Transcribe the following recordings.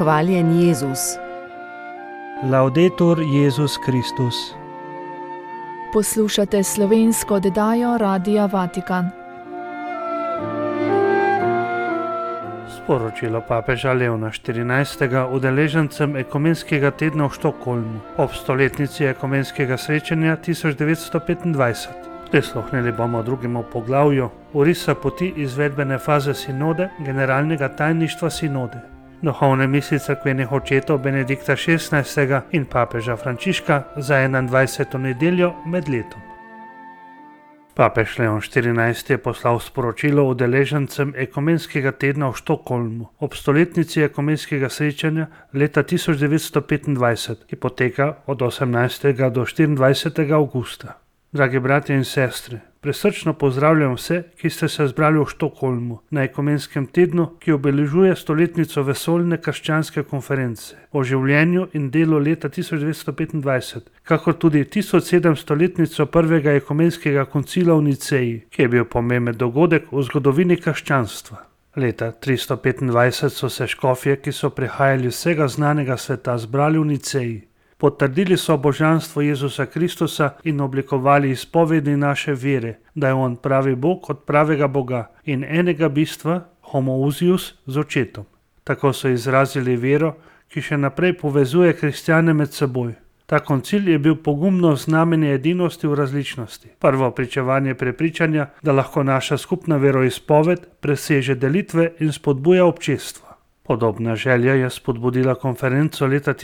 Hvaljen Jezus. Laudetur Jezus Kristus. Poslušate slovensko oddajo Radia Vatikan. Sporočilo papeža Leona XIV. Udeležencem ekumenskega tedna v Štokholmu ob stoletnici ekumenskega srečanja 1925. Prisluhnili bomo drugemu poglavju orisa poti izvedbene faze sinode generalnega tajništva sinode. Duhovne misli cerkvenih očetov Benedikta XVI. In papeža Frančiška za 21. nedeljo med letom. Papež Leon XIV. Je poslal sporočilo udeležencem ekumenskega tedna v Štokholmu ob stoletnici ekumenskega srečanja leta 1925, ki poteka od 18. do 24. avgusta. Dragi bratje in sestre, prisrčno pozdravljam vse, ki ste se zbrali v Štokholmu na ekumenskem tednu, ki obeležuje stoletnico vesoljne krščanske konference o življenju in delu leta 1925, kakor tudi 1700-letnico prvega ekumenskega koncila v Niceji, ki je bil pomemben dogodek v zgodovini krščanstva. Leta 325 so se škofje, ki so prihajali iz vsega znanega sveta, zbrali v Niceji. Potrdili so božanstvo Jezusa Kristusa in oblikovali izpovedi naše vere, da je on pravi Bog od pravega Boga in enega bistva, homoousius, z očetom. Tako so izrazili vero, ki še naprej povezuje kristjane med seboj. Ta koncil je bil pogumno znamenje edinosti v različnosti. Prvo pričevanje prepričanja, da lahko naša skupna veroizpoved preseže delitve in spodbuja občestvo. Podobna želja je spodbudila konferenco leta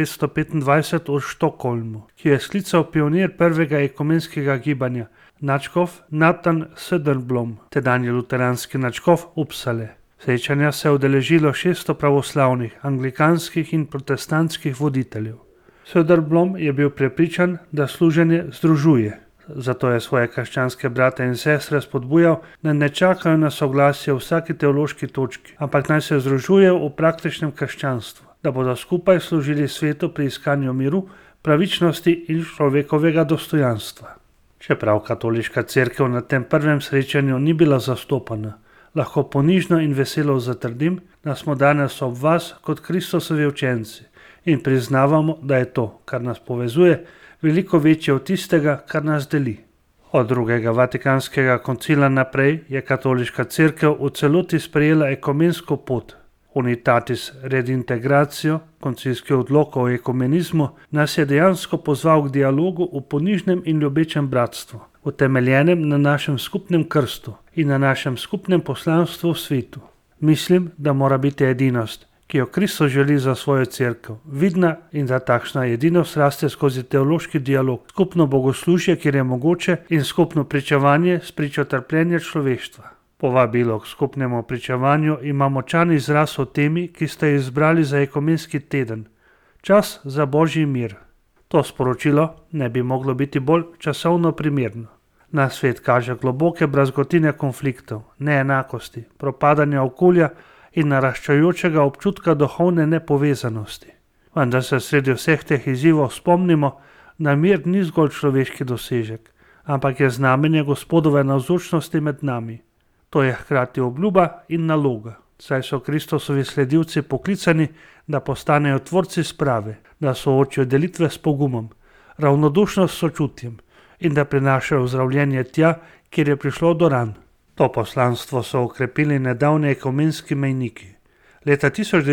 1925 v Štokholmu, ki je sklical pionir prvega ekumenskega gibanja, nadškof Nathan Söderblom, tedanji luteranski nadškof Uppsale. Srečanja se je udeležilo 600 pravoslavnih, anglikanskih in protestantskih voditeljev. Söderblom je bil prepričan, da služenje združuje. Zato je svoje krščanske brate in sestre spodbujal, da ne čakajo na soglasje v vsaki teološki točki, ampak naj se združujejo v praktičnem krščanstvu, da bodo skupaj služili svetu pri iskanju miru, pravičnosti in človekovega dostojanstva. Čeprav katoliška cerkev na tem prvem srečanju ni bila zastopana, lahko ponižno in veselo zatrdim, da smo danes ob vas kot Kristusovi učenci in priznavamo, da je to, kar nas povezuje, veliko večje od tistega, kar nas deli. Od drugega vatikanskega koncila naprej je katoliška cerkev v celoti sprejela ekumensko pot. Unitatis redintegratio, koncilski odlok o ekumenizmu, nas je dejansko pozval k dialogu v ponižnem in ljubečem bratstvu, utemeljenem na našem skupnem krstu in na našem skupnem poslanstvu v svetu. Mislim, da mora biti edinost, ki jo Kristus želi za svojo cerkev, vidna in da takšna edinost raste skozi teološki dialog, skupno bogoslužje, kjer je mogoče, in skupno pričevanje s pričo trpljenja človeštva. Povabilo k skupnemu pričevanju ima močan izraz o temi, ki ste jo izbrali za ekumenski teden. Čas za božji mir. To sporočilo ne bi moglo biti bolj časovno primerno. Na svet kaže globoke brazgotine konfliktov, neenakosti, propadanja okolja in naraščajočega občutka duhovne nepovezanosti. Vendar se sredi vseh teh izzivov spomnimo, da mir ni zgolj človeški dosežek, ampak je znamenje Gospodove navzočnosti med nami. To je hkrati obljuba in naloga, saj so Kristusovi sledilci poklicani, da postanejo tvorci sprave, da soočijo delitve s pogumom, ravnodušnost s sočutjem in da prinašajo zdravljenje tja, kjer je prišlo do ran. To poslanstvo so okrepili nedavni ekumenski mejniki. Leta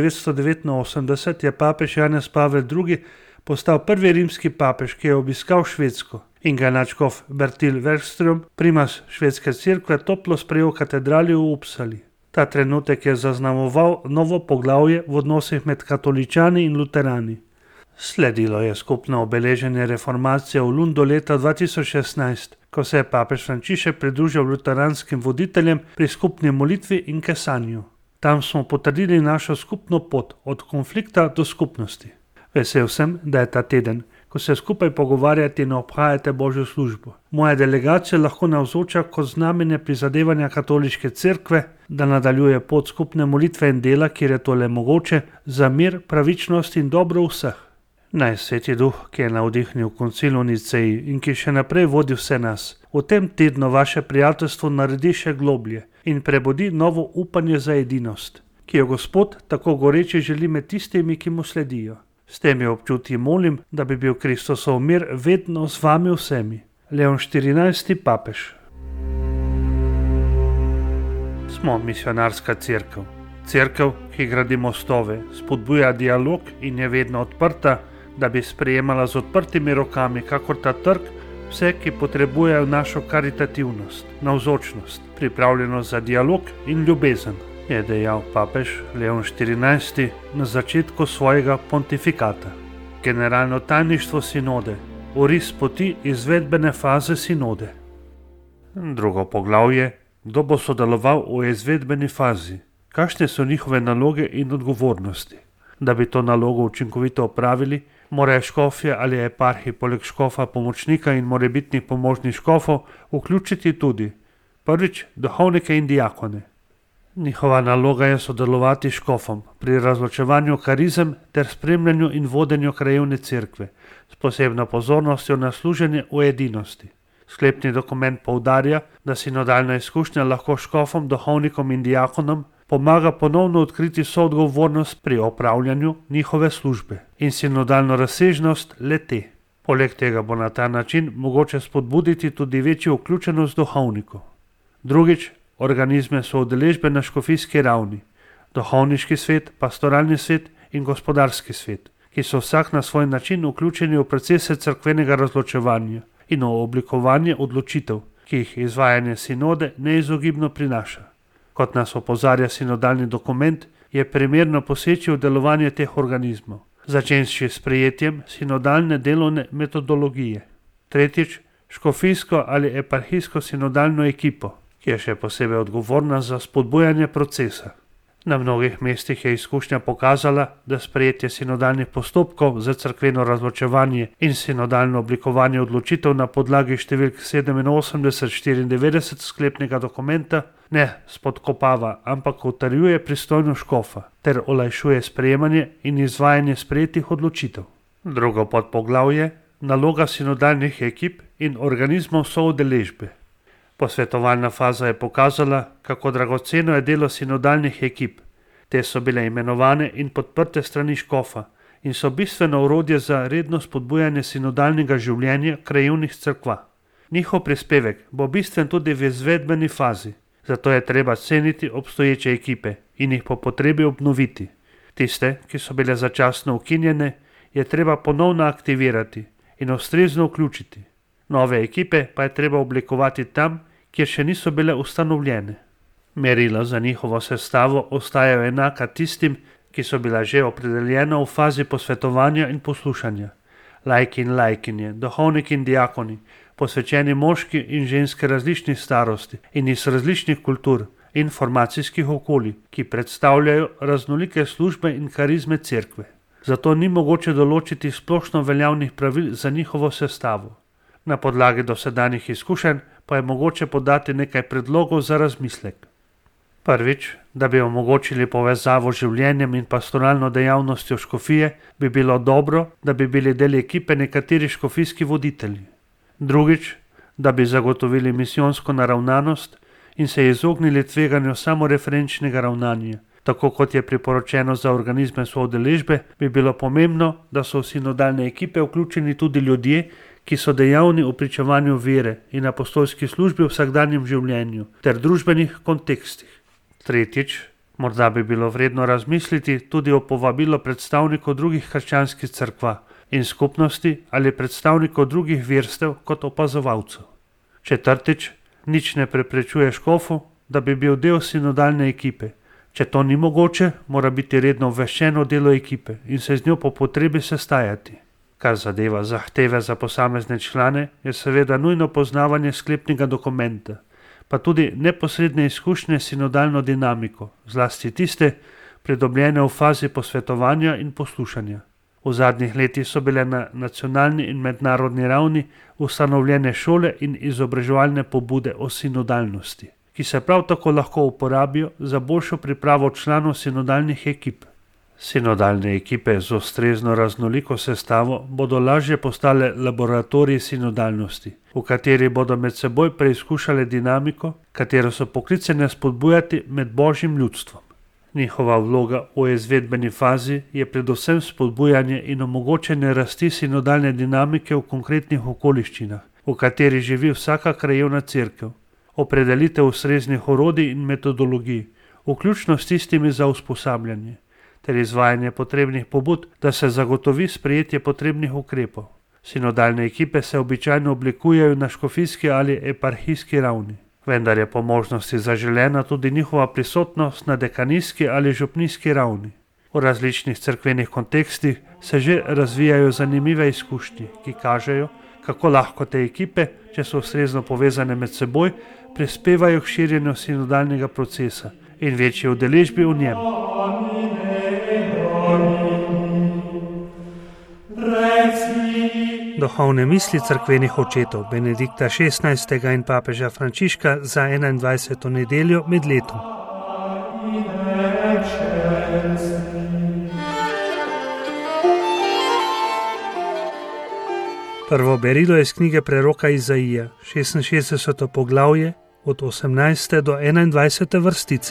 1989 je papež Janez Pavel II. Postal prvi rimski papež, ki je obiskal Švedsko in ga nadškof Bertil Wernström, primas švedske cerkve, toplo sprejel v katedrali v Uppsali. Ta trenutek je zaznamoval novo poglavje v odnosih med katoličani in luterani. Sledilo je skupno obeleženje reformacije v Lundu leta 2016, ko se je papež Frančišek pridružil luteranskim voditeljem pri skupni molitvi in kesanju. Tam smo potrdili našo skupno pot od konflikta do skupnosti. Vesel sem, da je ta teden, ko se skupaj pogovarjate in obhajate božjo službo. Moja delegacija lahko navzoča kot znamenje prizadevanja katoliške cerkve, da nadaljuje pot skupne molitve in dela, kjer je to le mogoče, za mir, pravičnost in dobro vseh. Naj Sveti Duh, ki je navdihnil koncil v Niceji in ki še naprej vodi vse nas, v tem tednu vaše prijateljstvo naredi še globlje in prebudi novo upanje za edinost, ki jo Gospod tako goreče želi med tistimi, ki mu sledijo. S temi občutki molim, da bi bil Kristusov mir vedno z vami vsemi. Leon 14. papež. Smo misionarska cerkev. Cerkev, ki gradi mostove, spodbuja dialog in je vedno odprta, da bi sprejemala z odprtimi rokami, kakor ta trg, vse, ki potrebujejo našo karitativnost, navzočnost, pripravljenost za dialog in ljubezen, je dejal papež Leon 14. na začetku svojega pontifikata. Generalno tajništvo sinode, oris poti izvedbene faze sinode. Drugo poglavje, kdo bo sodeloval v izvedbeni fazi, kakšne so njihove naloge in odgovornosti. Da bi to nalogo učinkovito opravili, morajo škofje ali eparhi poleg škofa pomočnika in morebitnih pomožnih škofov vključiti tudi prvič duhovnike in diakone. Njihova naloga je sodelovati s škofom pri razločevanju karizem ter spremljanju in vodenju krajevne cerkve s posebno pozornostjo na služenje v edinosti. Sklepni dokument poudarja, da sinodalna izkušnja lahko škofom, duhovnikom in diakonom pomaga ponovno odkriti soodgovornost pri opravljanju njihove službe in sinodalno razsežnost le-te. Poleg tega bo na ta način mogoče spodbuditi tudi večjo vključenost duhovnikov. Drugič, organizme so udeležbe na škofijski ravni, duhovniški svet, pastoralni svet in gospodarski svet, ki so vsak na svoj način vključeni v procese cerkvenega razločevanja in v oblikovanje odločitev, ki jih izvajanje sinode neizogibno prinaša. Kot nas opozarja sinodalni dokument, je primerno poseči v delovanje teh organizmov, začenši s sprejetjem sinodalne delovne metodologije. Tretjič, škofijsko ali eparhijsko sinodalno ekipo, ki je še posebej odgovorna za spodbujanje procesa. Na mnogih mestih je izkušnja pokazala, da sprejetje sinodalnih postopkov za cerkveno razločevanje in sinodalno oblikovanje odločitev na podlagi številk 87-94 sklepnega dokumenta ne spodkopava, ampak utrjuje pristojnost škofa ter olajšuje sprejemanje in izvajanje sprejetih odločitev. Drugo podpoglavje, naloga sinodalnih ekip in organizmov soudeležbe. Posvetovalna faza je pokazala, kako dragoceno je delo sinodalnih ekip. Te so bile imenovane in podprte strani škofa in so bistveno orodje za redno spodbujanje sinodalnega življenja krajevnih cerkva. Njihov prispevek bo bistven tudi v izvedbeni fazi, zato je treba ceniti obstoječe ekipe in jih po potrebi obnoviti. Tiste, ki so bile začasno ukinjene, je treba ponovno aktivirati in ustrezno vključiti. Nove ekipe pa je treba oblikovati tam, kjer še niso bile ustanovljene. Merila za njihovo sestavo ostajajo enaka tistim, ki so bila že opredeljena v fazi posvetovanja in poslušanja. Laiki in laikinje, duhovniki in diakoni, posvečeni moški in ženske različnih starosti in iz različnih kultur in formacijskih okolij, ki predstavljajo raznolike službe in karizme cerkve. Zato ni mogoče določiti splošno veljavnih pravil za njihovo sestavo. Na podlagi dosedanjih izkušenj pa je mogoče podati nekaj predlogov za razmislek. Prvič, da bi omogočili povezavo z življenjem in pastoralno dejavnostjo škofije, bi bilo dobro, da bi bili del ekipe nekateri škofijski voditelji. Drugič, da bi zagotovili misijonsko naravnanost in se izognili tveganju samoreferenčnega ravnanja. Tako kot je priporočeno za organizme soudeležbe, bi bilo pomembno, da so v sinodalne ekipe vključeni tudi ljudje, ki so dejavni v pričevanju vere in apostolski službi v vsakdanjem življenju ter družbenih kontekstih. Tretjič, morda bi bilo vredno razmisliti tudi o povabilu predstavnikov drugih krščanskih cerkva in skupnosti ali predstavnikov drugih verstev kot opazovalcev. Četrtič, nič ne preprečuje škofu, da bi bil del sinodalne ekipe. Če to ni mogoče, mora biti redno obveščen o delu ekipe in se z njo po potrebi sestajati. Kar zadeva zahteve za posamezne člane, je seveda nujno poznavanje sklepnega dokumenta, pa tudi neposredne izkušnje s sinodalno dinamiko, zlasti tiste, pridobljene v fazi posvetovanja in poslušanja. V zadnjih letih so bile na nacionalni in mednarodni ravni ustanovljene šole in izobraževalne pobude o sinodalnosti, ki se prav tako lahko uporabijo za boljšo pripravo članov sinodalnih ekip. Sinodalne ekipe z ustrezno raznoliko sestavo bodo lažje postale laboratoriji sinodalnosti, v kateri bodo med seboj preizkušale dinamiko, katero so poklicane spodbujati med božjim ljudstvom. Njihova vloga v izvedbeni fazi je predvsem spodbujanje in omogočanje rasti sinodalne dinamike v konkretnih okoliščinah, v kateri živi vsaka krajevna cerkev, opredelitev ustreznih orodij in metodologij, vključno s tistimi za usposabljanje, ter izvajanje potrebnih pobud, da se zagotovi sprejetje potrebnih ukrepov. Sinodalne ekipe se običajno oblikujejo na škofijski ali eparhijski ravni, vendar je po možnosti zaželena tudi njihova prisotnost na dekanijski ali župnijski ravni. V različnih cerkvenih kontekstih se že razvijajo zanimive izkušnje, ki kažejo, kako lahko te ekipe, če so ustrezno povezane med seboj, prispevajo k širjenju sinodalnega procesa in večji udeležbi v njem. Duhovne misli cerkvenih očetov Benedikta XVI. In papeža Frančiška za 21. nedeljo med letom. Prvo berilo je iz knjige preroka Izaija, 66. poglavje, od 18. do 21. vrstice.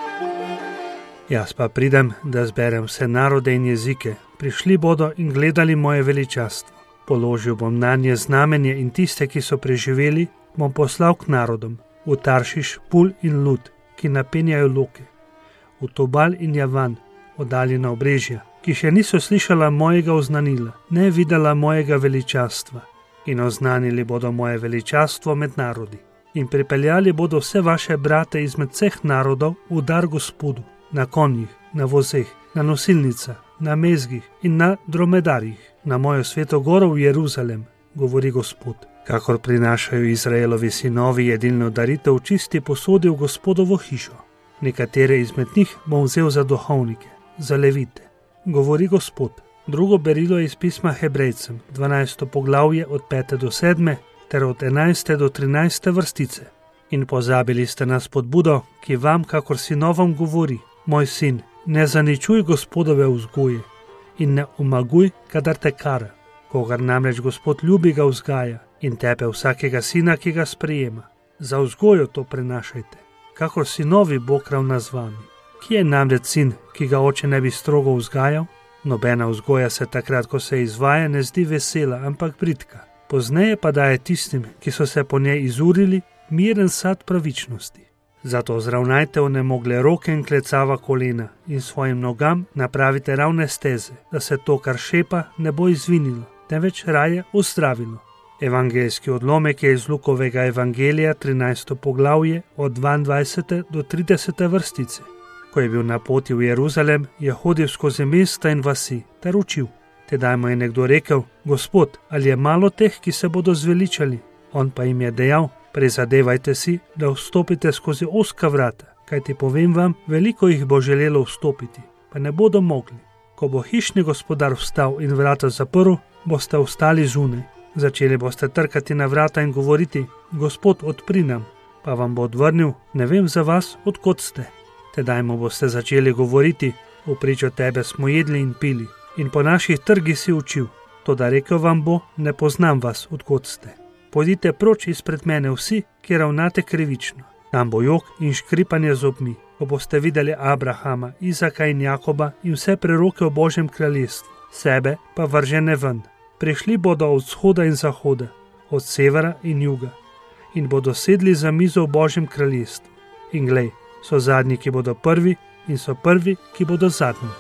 Jaz pa pridem, da zberem vse narode in jezike, prišli bodo in gledali moje veličastvo. Položil bom nanje znamenje in tiste, ki so preživeli, bom poslal k narodom, v Taršiš, Pul in Lud, ki napenjajo loke, v Tobal in Javan, oddaljena obrežja, ki še niso slišala mojega oznanila, ne videla mojega veličastva, in oznanili bodo moje veličastvo med narodi. In pripeljali bodo vse vaše brate izmed vseh narodov v dar Gospodu, na konjih, na vozeh, na nosilnicah, na mezgih in na dromedarjih, na mojo sveto goro v Jeruzalem, govori Gospod. Kakor prinašajo Izraelovi sinovi jedilno daritev v čisti posodi v Gospodovo hišo. Nekatere izmed njih bom vzel za duhovnike, za levite, govori Gospod. Drugo berilo je iz pisma Hebrejcem, 12. poglavje od 5. do 7. ter od 11. do 13. vrstice. In pozabili ste na spodbudo, ki vam, kakor sinovom, govori: moj sin, ne zaničuj Gospodove vzgoje in ne umaguj, kadar te kara. Kogar namreč Gospod ljubi, ga vzgaja in tepe vsakega sina, ki ga sprejema. Za vzgojo to prenašajte, kakor sinovi Bog ravna z vami. Kje je namreč sin, ki ga oče ne bi strogo vzgajal? Nobena vzgoja se takrat, ko se izvaja, ne zdi vesela, ampak bridka. Pozneje pa daje tistim, ki so se po njej izurili, miren sad pravičnosti. Zato zravnajte onemogle roke in klecava kolena in svojim nogam napravite ravne steze, da se to, kar šepa, ne bo izvinilo, temveč raje uzdravilo. Evangeljski odlomek je iz Lukovega evangelija, 13. poglavje, od 22. do 30. vrstice. Ko je bil na poti v Jeruzalem, je hodil skozi mesta in vasi ter učil. Tedaj mu je nekdo rekel: Gospod, ali je malo teh, ki se bodo zveličali? On pa jim je dejal: prizadevajte si, da vstopite skozi ozka vrata, kajti povem vam, veliko jih bo želelo vstopiti, pa ne bodo mogli. Ko bo hišni gospodar vstal in vrata zaprl, boste ostali zunaj. Začeli boste trkati na vrata in govoriti: Gospod, odpri nam. Pa vam bo odvrnil: ne vem za vas, od kod ste. Tedaj mu boste začeli govoriti: v pričo tebe smo jedli in pili in po naših trgih si učil. Toda rekel vam bo: ne poznam vas, od kod ste. Pojdite proč izpred mene vsi, ki ravnate krivično. Tam bo jok in škripanje zobmi, ko boste videli Abrahama, Izaka in Jakoba in vse preroke o Božjem kraljestvu, sebe pa vržene ven. Prišli bodo od vzhoda in zahoda, od severa in juga in bodo sedli za mizo v Božjem kraljestvu. In glej, so zadnji, ki bodo prvi, in so prvi, ki bodo zadnji.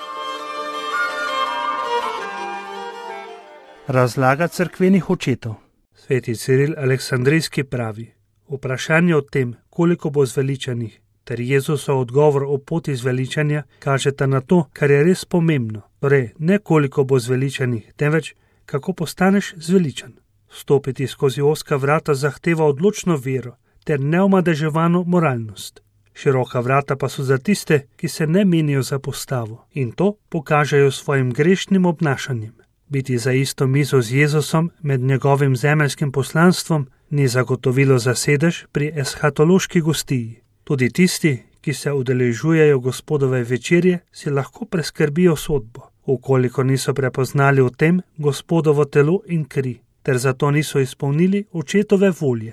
Razlaga cerkvenih očetov. Sveti Ciril Aleksandrijski pravi: vprašanje o tem, koliko bo zveličanih, ter Jezusov odgovor o poti zveličanja kažeta na to, kar je res pomembno. Torej, ne koliko bo zveličanih, temveč kako postaneš zveličan. Vstopiti skozi ozka vrata zahteva odločno vero ter neomadeževano moralnost. Široka vrata pa so za tiste, ki se ne menijo za postavo in to pokažejo svojim grešnim obnašanjem. Biti za isto mizo z Jezusom med njegovim zemeljskim poslanstvom ni zagotovilo za sedež pri eshatološki gostiji. Tudi tisti, ki se udeležujejo Gospodove večerje, si lahko preskrbijo sodbo, ukoliko niso prepoznali v tem Gospodovo telo in kri, ter zato niso izpolnili očetove volje.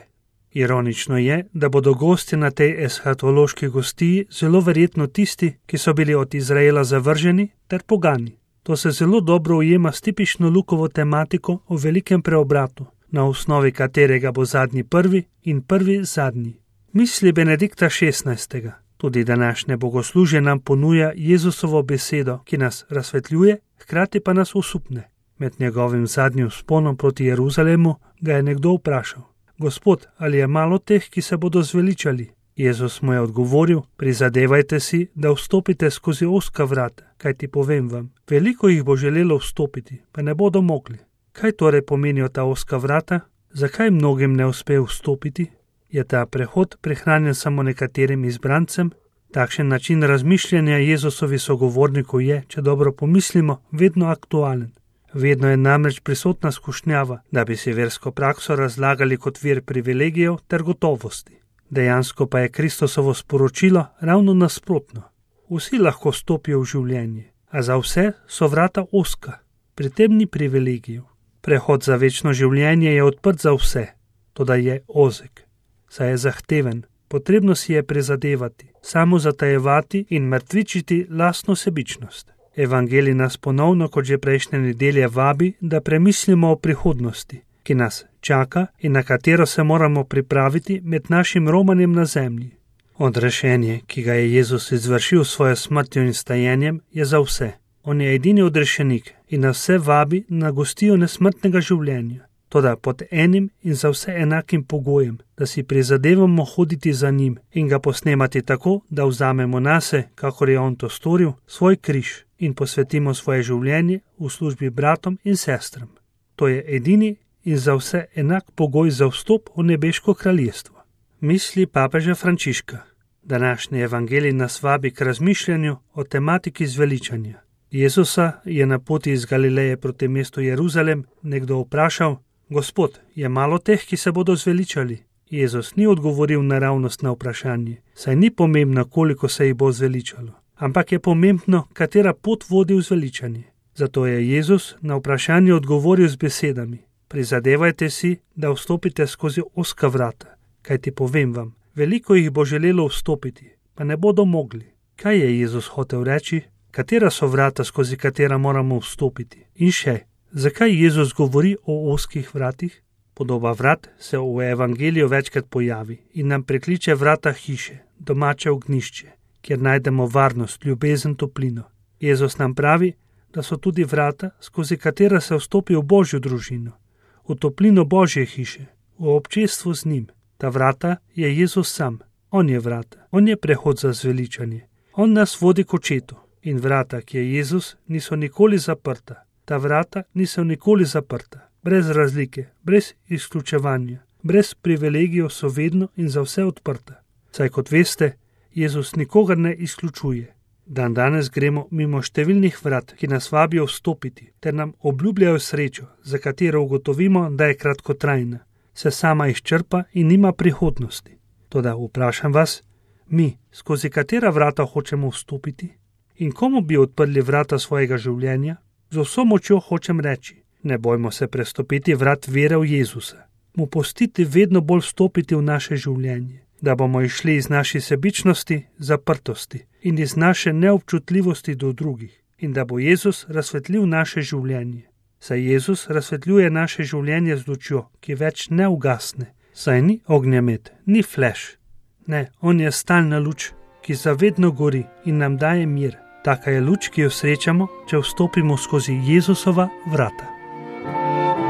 Ironično je, da bodo gosti na tej eshatološki gostiji zelo verjetno tisti, ki so bili od Izraela zavrženi ter pogani. To se zelo dobro ujema s tipično Lukovo tematiko o velikem preobratu, na osnovi katerega bo zadnji prvi in prvi zadnji. Misli Benedikta XVI. Tudi današnje bogoslužje nam ponuja Jezusovo besedo, ki nas razsvetljuje, hkrati pa nas osupne. Med njegovim zadnjim vzponom proti Jeruzalemu ga je nekdo vprašal: Gospod, ali je malo teh, ki se bodo zveličali? Jezus mu je odgovoril: prizadevajte si, da vstopite skozi ozka vrata, kajti povem vam, veliko jih bo želelo vstopiti, pa ne bodo mogli. Kaj torej pomenijo ta ozka vrata? Zakaj mnogim ne uspe vstopiti? Je ta prehod prihranjen samo nekaterim izbrancem? Takšen način razmišljanja Jezusovi sogovornikov je, če dobro pomislimo, vedno aktualen. Vedno je namreč prisotna skušnjava, da bi si versko prakso razlagali kot vir privilegijev ter gotovosti. Dejansko pa je Kristosovo sporočilo ravno nasprotno. Vsi lahko stopijo v življenje, a za vse so vrata ozka. Pri tem ni privilegijev. Prehod za večno življenje je odprt za vse, toda je ozek. Saj je zahteven, potrebno si je prizadevati, samo zatajevati in mrtvičiti lastno sebičnost. Evangelij nas ponovno, kot že prejšnje nedelje, vabi, da premislimo o prihodnosti, ki nas čaka in na katero se moramo pripraviti med našim romanjem na zemlji. Odrešenje, ki ga je Jezus izvršil s svojo smrtjo in stajenjem, je za vse. On je edini odrešenik in nas vse vabi na gostijo nesmrtnega življenja, toda pod enim in za vse enakim pogojem, da si prizadevamo hoditi za njim in ga posnemati tako, da vzamemo nase, kakor je on to storil, svoj križ in posvetimo svoje življenje v službi bratom in sestram. To je edini in za vse enak pogoj za vstop v nebeško kraljestvo. Misli papeža Frančiška. Današnji evangelij nas vabi k razmišljanju o tematiki zveličanja. Jezusa je na poti iz Galileje proti mestu Jeruzalem nekdo vprašal: Gospod, je malo teh, ki se bodo zveličali? Jezus ni odgovoril naravnost na vprašanje, saj ni pomembno, koliko se jih bo zveličalo, ampak je pomembno, katera pot vodi v zveličanje. Zato je Jezus na vprašanje odgovoril z besedami: prizadevajte si, da vstopite skozi ozka vrata, kajti povem vam, veliko jih bo želelo vstopiti, pa ne bodo mogli. Kaj je Jezus hotel reči? Katera so vrata, skozi katera moramo vstopiti? In še, zakaj Jezus govori o ozkih vratih? Podoba vrat se v evangeliju večkrat pojavi in nam prekliče vrata hiše, domače ognjišče, kjer najdemo varnost, ljubezen, toplino. Jezus nam pravi, da so tudi vrata, skozi katera se vstopi v Božjo družino, v toplino Božje hiše, v občestvo z njim. Ta vrata je Jezus sam, on je vrata, on je prehod za zveličanje, on nas vodi k očetu. In vrata, ki je Jezus, niso nikoli zaprta. Ta vrata niso nikoli zaprta, brez razlike, brez izključevanja, brez privilegijev so vedno in za vse odprta. Saj kot veste, Jezus nikogar ne izključuje. Danes gremo mimo številnih vrat, ki nas vabijo vstopiti, ter nam obljubljajo srečo, za katero ugotovimo, da je kratkotrajna, se sama izčrpa in nima prihodnosti. Toda vprašam vas, mi, skozi katera vrata hočemo vstopiti? In komu bi odprli vrata svojega življenja? Z vso močjo hočem reči, ne bojmo se prestopiti vrat vere v Jezusa, mu pustiti vedno bolj vstopiti v naše življenje, da bomo išli iz naše sebičnosti, zaprtosti in iz naše neobčutljivosti do drugih in da bo Jezus razsvetlil naše življenje. Saj Jezus razsvetljuje naše življenje z lučjo, ki več ne ugasne, saj ni ognjemet, ni fleš. Ne, on je stalna luč, ki zavedno gori in nam daje mir. Taka je luč, ki jo srečamo, če vstopimo skozi Jezusova vrata.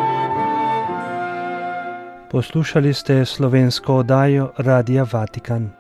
Poslušali ste slovensko oddajo Radia Vatikan.